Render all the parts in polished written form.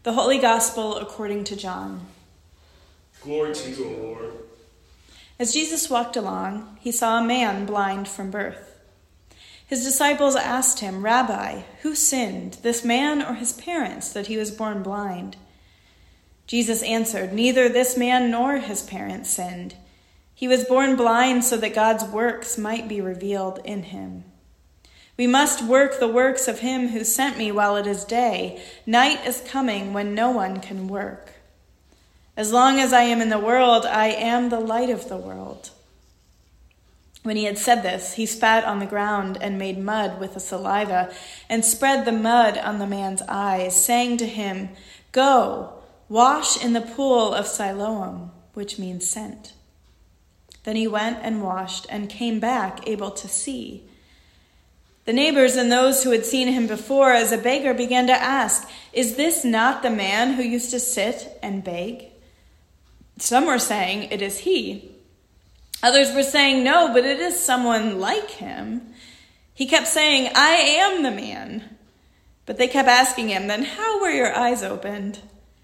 The Holy Gospel according to John. Glory to you, O Lord. As Jesus walked along, he saw a man blind from birth. His disciples asked him, "Rabbi, who sinned, this man or his parents, that he was born blind?" Jesus answered, "Neither this man nor his parents sinned. He was born blind so that God's works might be revealed in him. We must work the works of him who sent me while it is day. Night is coming when no one can work. As long as I am in the world, I am the light of the world." When he had said this, he spat on the ground and made mud with the saliva and spread the mud on the man's eyes, saying to him, "Go, wash in the pool of Siloam," which means sent. Then he went and washed and came back able to see. The neighbors and those who had seen him before as a beggar began to ask, "Is this not the man who used to sit and beg?" Some were saying, "It is he." Others were saying, "No, but it is someone like him." He kept saying, "I am the man." But they kept asking him, "Then how were your eyes opened?"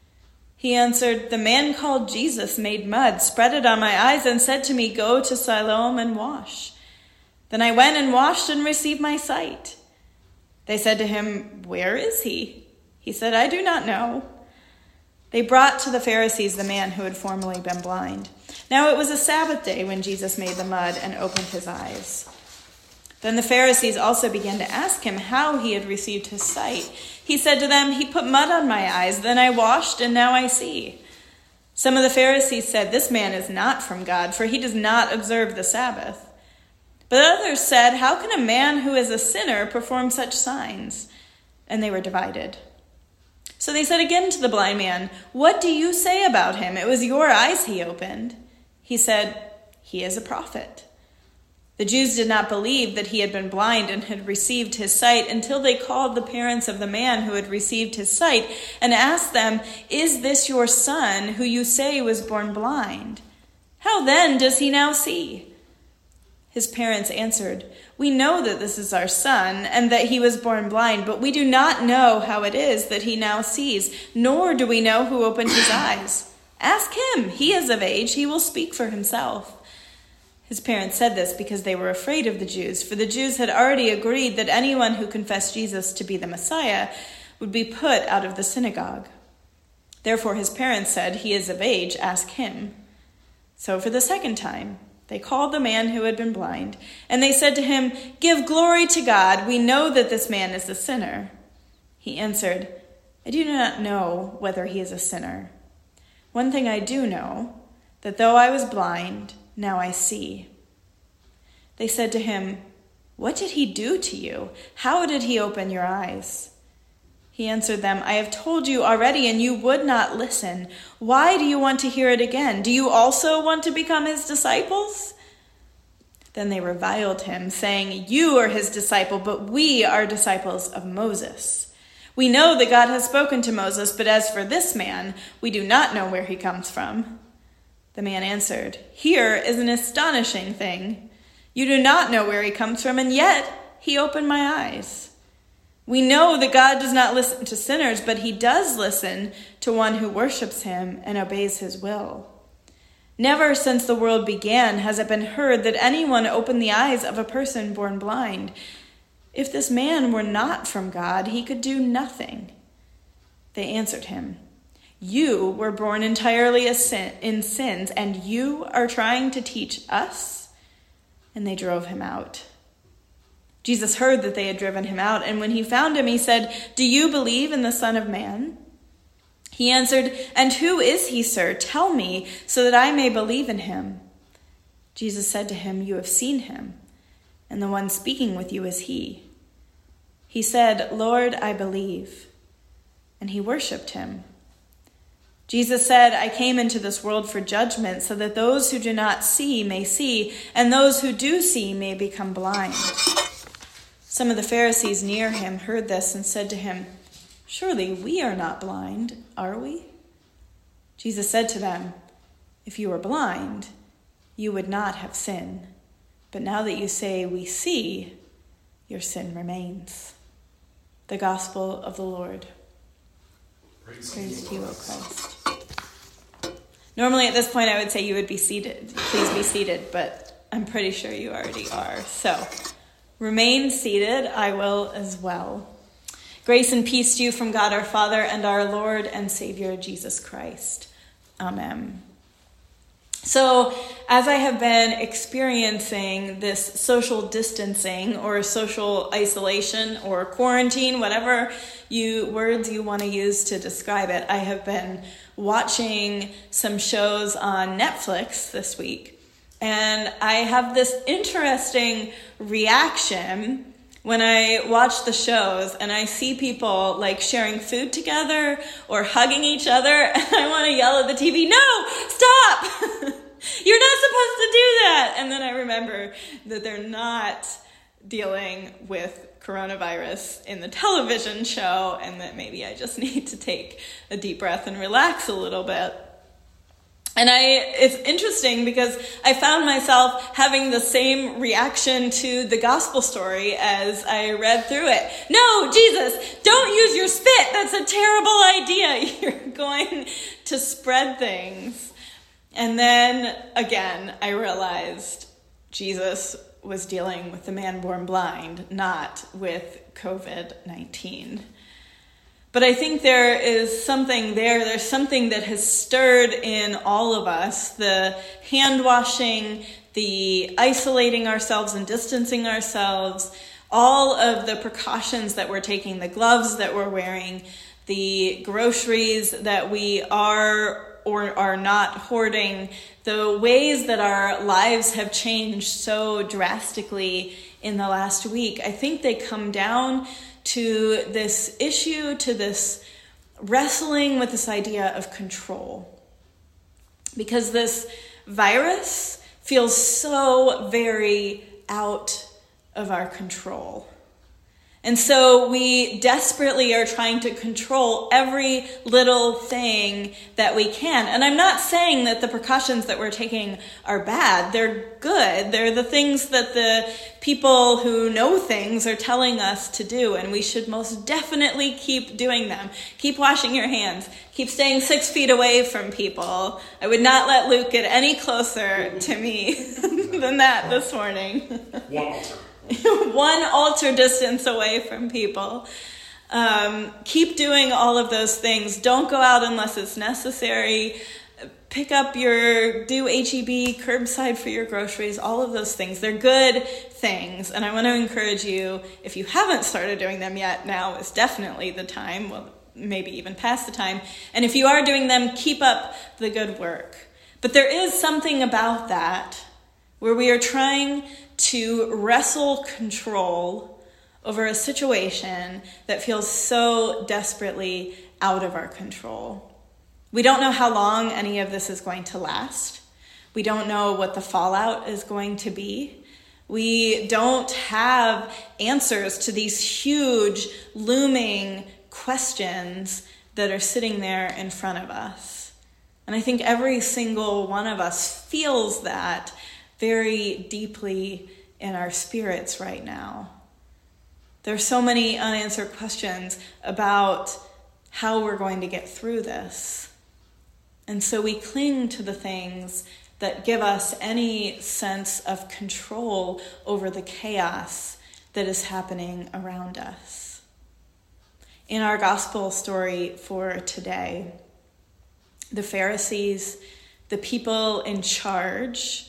He answered, "The man called Jesus made mud, spread it on my eyes, and said to me, 'Go to Siloam and wash.' Then I went and washed and received my sight." They said to him, "Where is he?" He said, "I do not know." They brought to the Pharisees the man who had formerly been blind. Now it was a Sabbath day when Jesus made the mud and opened his eyes. Then the Pharisees also began to ask him how he had received his sight. He said to them, "He put mud on my eyes, then I washed, and now I see." Some of the Pharisees said, "This man is not from God, for he does not observe the Sabbath." But others said, "How can a man who is a sinner perform such signs?" And they were divided. So they said again to the blind man, "What do you say about him? It was your eyes he opened." He said, "He is a prophet." The Jews did not believe that he had been blind and had received his sight until they called the parents of the man who had received his sight and asked them, "Is this your son who you say was born blind? How then does he now see?" His parents answered, "We know that this is our son and that he was born blind, but we do not know how it is that he now sees, nor do we know who opened his eyes. Ask him. He is of age. He will speak for himself." His parents said this because they were afraid of the Jews, for the Jews had already agreed that anyone who confessed Jesus to be the Messiah would be put out of the synagogue. Therefore his parents said, "He is of age. Ask him." So for the second time, they called the man who had been blind, and they said to him, "Give glory to God. We know that this man is a sinner." He answered, "I do not know whether he is a sinner. One thing I do know, that though I was blind, now I see." They said to him, "What did he do to you? How did he open your eyes?" He answered them, "I have told you already, and you would not listen. Why do you want to hear it again? Do you also want to become his disciples?" Then they reviled him, saying, "You are his disciple, but we are disciples of Moses. We know that God has spoken to Moses, but as for this man, we do not know where he comes from." The man answered, "Here is an astonishing thing. You do not know where he comes from, and yet he opened my eyes. We know that God does not listen to sinners, but he does listen to one who worships him and obeys his will. Never since the world began has it been heard that anyone opened the eyes of a person born blind. If this man were not from God, he could do nothing." They answered him, "You were born entirely in sins, and you are trying to teach us?" And they drove him out. Jesus heard that they had driven him out, and when he found him, he said, "Do you believe in the Son of Man?" He answered, "And who is he, sir? Tell me, so that I may believe in him." Jesus said to him, "You have seen him, and the one speaking with you is he." He said, "Lord, I believe." And he worshipped him. Jesus said, "I came into this world for judgment, so that those who do not see may see, and those who do see may become blind." Some of the Pharisees near him heard this and said to him, "Surely we are not blind, are we?" Jesus said to them, "If you were blind, you would not have sin. But now that you say we see, your sin remains." The Gospel of the Lord. Praise to you, O Christ. Normally at this point I would say you would be seated. Please be seated, but I'm pretty sure you already are. So remain seated. I will as well. Grace and peace to you from God our Father and our Lord and Savior Jesus Christ. Amen. So, as I have been experiencing this social distancing or social isolation or quarantine, whatever words you want to use to describe it, I have been watching some shows on Netflix this week. And I have this interesting reaction when I watch the shows and I see people like sharing food together or hugging each other, and I want to yell at the TV, no, stop! You're not supposed to do that! And then I remember that they're not dealing with coronavirus in the television show, and that maybe I just need to take a deep breath and relax a little bit. And it's interesting because I found myself having the same reaction to the gospel story as I read through it. No, Jesus, don't use your spit. That's a terrible idea. You're going to spread things. And then again, I realized Jesus was dealing with the man born blind, not with COVID-19. But I think there is something there. There's something that has stirred in all of us. The hand washing, the isolating ourselves and distancing ourselves, all of the precautions that we're taking, the gloves that we're wearing, the groceries that we are or are not hoarding, the ways that our lives have changed so drastically in the last week. I think they come down to this issue, to this wrestling with this idea of control. Because this virus feels so very out of our control. And so we desperately are trying to control every little thing that we can. And I'm not saying that the precautions that we're taking are bad. They're good. They're the things that the people who know things are telling us to do. And we should most definitely keep doing them. Keep washing your hands. Keep staying 6 feet away from people. I would not let Luke get any closer to me than that this morning. One altar distance away from people. Keep doing all of those things. Don't go out unless it's necessary. Do HEB, curbside for your groceries, all of those things. They're good things. And I want to encourage you, if you haven't started doing them yet, now is definitely the time. Well, maybe even past the time. And if you are doing them, keep up the good work. But there is something about that where we are trying to wrestle control over a situation that feels so desperately out of our control. We don't know how long any of this is going to last. We don't know what the fallout is going to be. We don't have answers to these huge, looming questions that are sitting there in front of us. And I think every single one of us feels that very deeply in our spirits right now. There are so many unanswered questions about how we're going to get through this. And so we cling to the things that give us any sense of control over the chaos that is happening around us. In our gospel story for today, the Pharisees, the people in charge,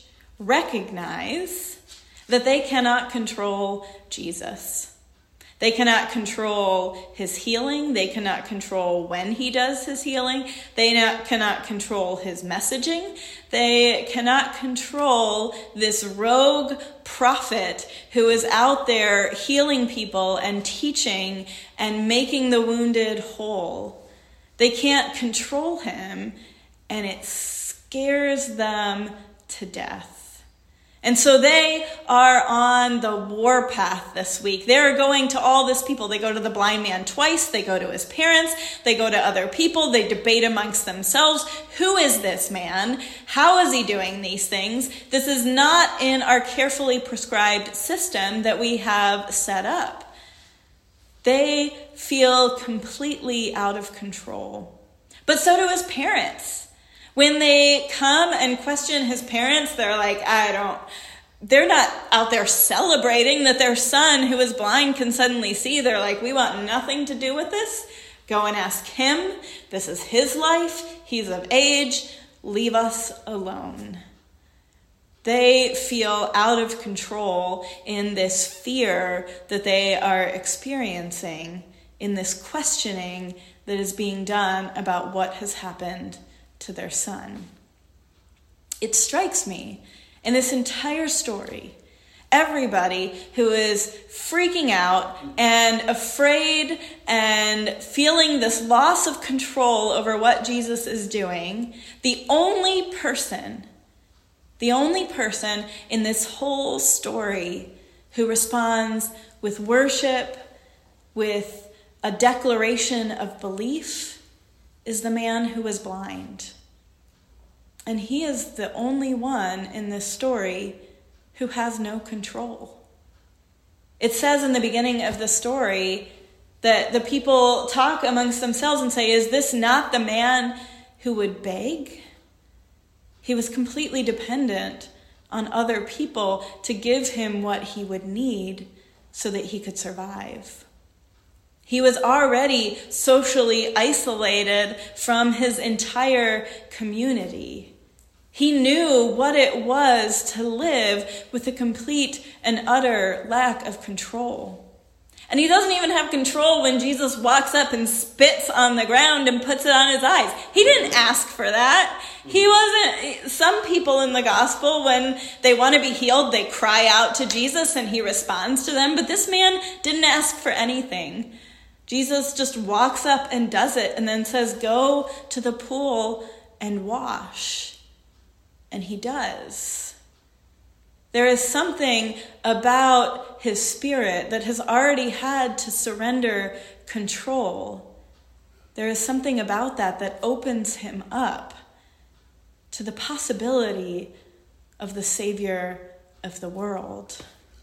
recognize that they cannot control Jesus. They cannot control his healing. They cannot control when he does his healing. They cannot control his messaging. They cannot control this rogue prophet who is out there healing people and teaching and making the wounded whole. They can't control him, and it scares them to death. And so they are on the warpath this week. They're going to all these people. They go to the blind man twice. They go to his parents. They go to other people. They debate amongst themselves. Who is this man? How is he doing these things? This is not in our carefully prescribed system that we have set up. They feel completely out of control. But so do his parents. When they come and question his parents, they're like, they're not out there celebrating that their son who is blind can suddenly see. They're like, we want nothing to do with this. Go and ask him. This is his life. He's of age. Leave us alone. They feel out of control in this fear that they are experiencing, in this questioning that is being done about what has happened to their son. It strikes me in this entire story, everybody who is freaking out and afraid and feeling this loss of control over what Jesus is doing, the only person in this whole story who responds with worship, with a declaration of belief, is the man who is blind. And he is the only one in this story who has no control. It says in the beginning of the story that the people talk amongst themselves and say, is this not the man who would beg? He was completely dependent on other people to give him what he would need so that he could survive. He was already socially isolated from his entire community. He knew what it was to live with a complete and utter lack of control. And he doesn't even have control when Jesus walks up and spits on the ground and puts it on his eyes. He didn't ask for that. Some people in the gospel, when they want to be healed, they cry out to Jesus and he responds to them. But this man didn't ask for anything. Jesus just walks up and does it and then says, go to the pool and wash. And he does. There is something about his spirit that has already had to surrender control. There is something about that opens him up to the possibility of the Savior of the world.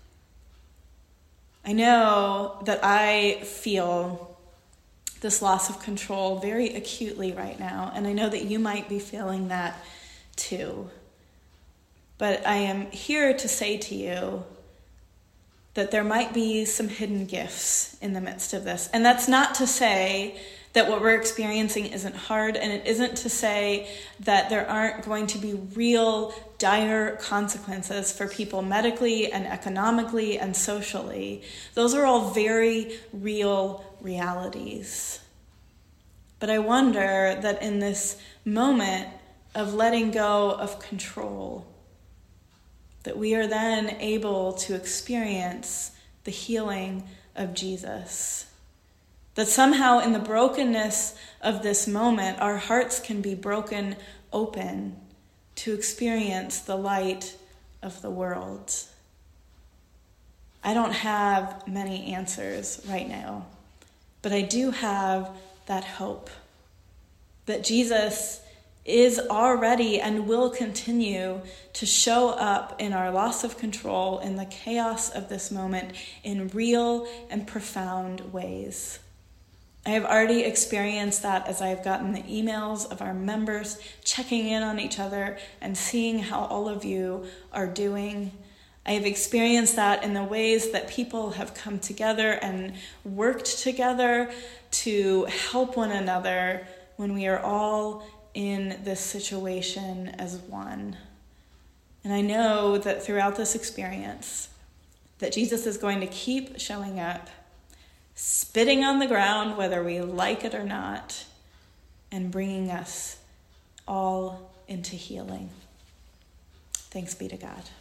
I know that I feel this loss of control very acutely right now, and I know that you might be feeling that too. But I am here to say to you that there might be some hidden gifts in the midst of this. And that's not to say that what we're experiencing isn't hard, and it isn't to say that there aren't going to be real dire consequences for people medically and economically and socially. Those are all very real realities. But I wonder that in this moment of letting go of control, that we are then able to experience the healing of Jesus. That somehow in the brokenness of this moment, our hearts can be broken open to experience the light of the world. I don't have many answers right now, but I do have that hope that Jesus is already and will continue to show up in our loss of control, in the chaos of this moment, in real and profound ways. I have already experienced that as I have gotten the emails of our members checking in on each other and seeing how all of you are doing. I have experienced that in the ways that people have come together and worked together to help one another when we are all in this situation as one. And I know that throughout this experience, that Jesus is going to keep showing up, spitting on the ground, whether we like it or not, and bringing us all into healing. Thanks be to God.